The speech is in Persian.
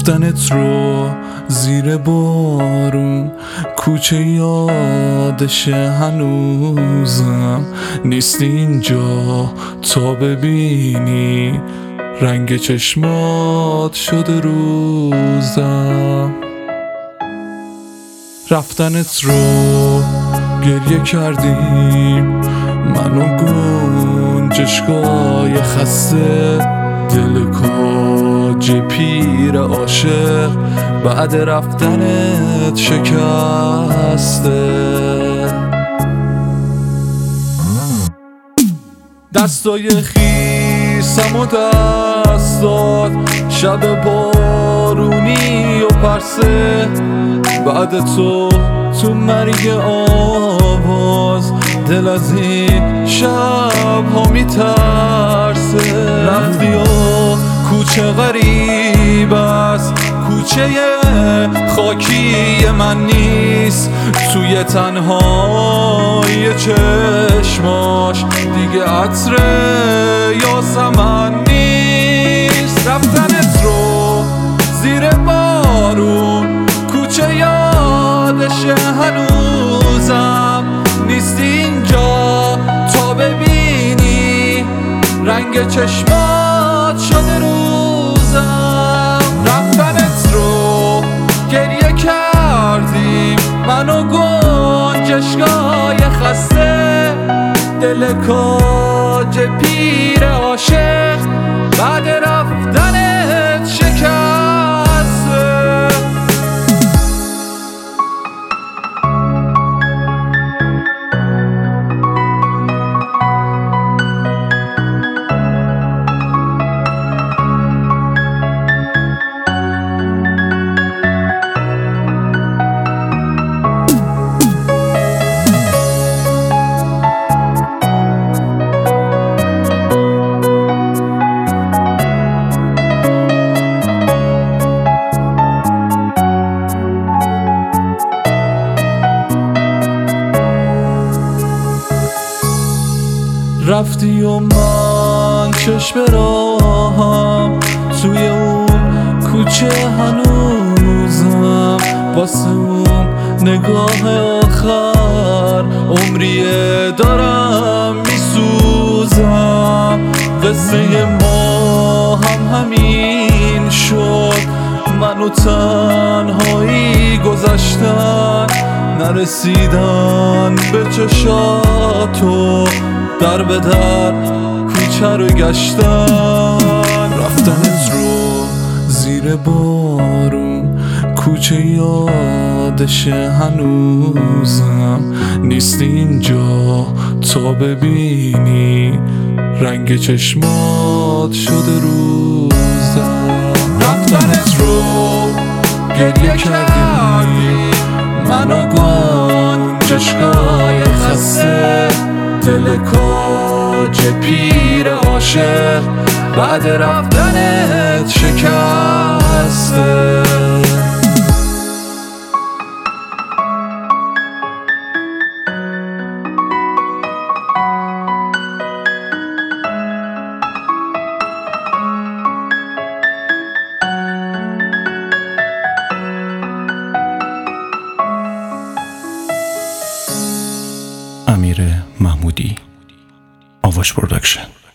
رفتنت رو زیر بارون کوچه یادشه هنوزم، نیستی اینجا تا ببینی رنگ چشمات شده روزم. رفتنت رو گریه کردیم من و گنجشگاه خسته، دل کاج پیر عاشق بعد رفتنت شکسته. دستای خیسم و دست داد شب بارونی و پرسه، بعد تو مرگ آواز دل از این شب ها میترسه. رفتی و کوچه غریب است، کوچه خاکی من نیست، توی تنهای چشماش دیگه عطر یاسمن نیست. رفتنت رو زیر بارون کوچه یادشه هنوزم، نیستی اینجا تا ببینی رنگ چشمات شده روزم. رفتنت رو گریه کردیم من و گنجشگاه خسته، دل کاج پیر عاشق بعد رفتنت شکسته. رفتی و من چشم راهم توی اون کوچه هنوزم، واسه اون نگاه آخر عمریه دارم میسوزم. قصه ما همین شد، منو تنهایی گذشتن، نرسیدن به چشاتو، در به در کوچه رو گشتن. رفتنت رو زیر بارون کوچه یادشه هنوزم، نیستی اینجا تا ببینی رنگ چشمات شده روزم. رفتنت رو گریه کردی من و گنجشگاه خسته، دل کاج پیر عاشق بعد رفتنت شکسته. امیر محمودی، آواش پروداکشن.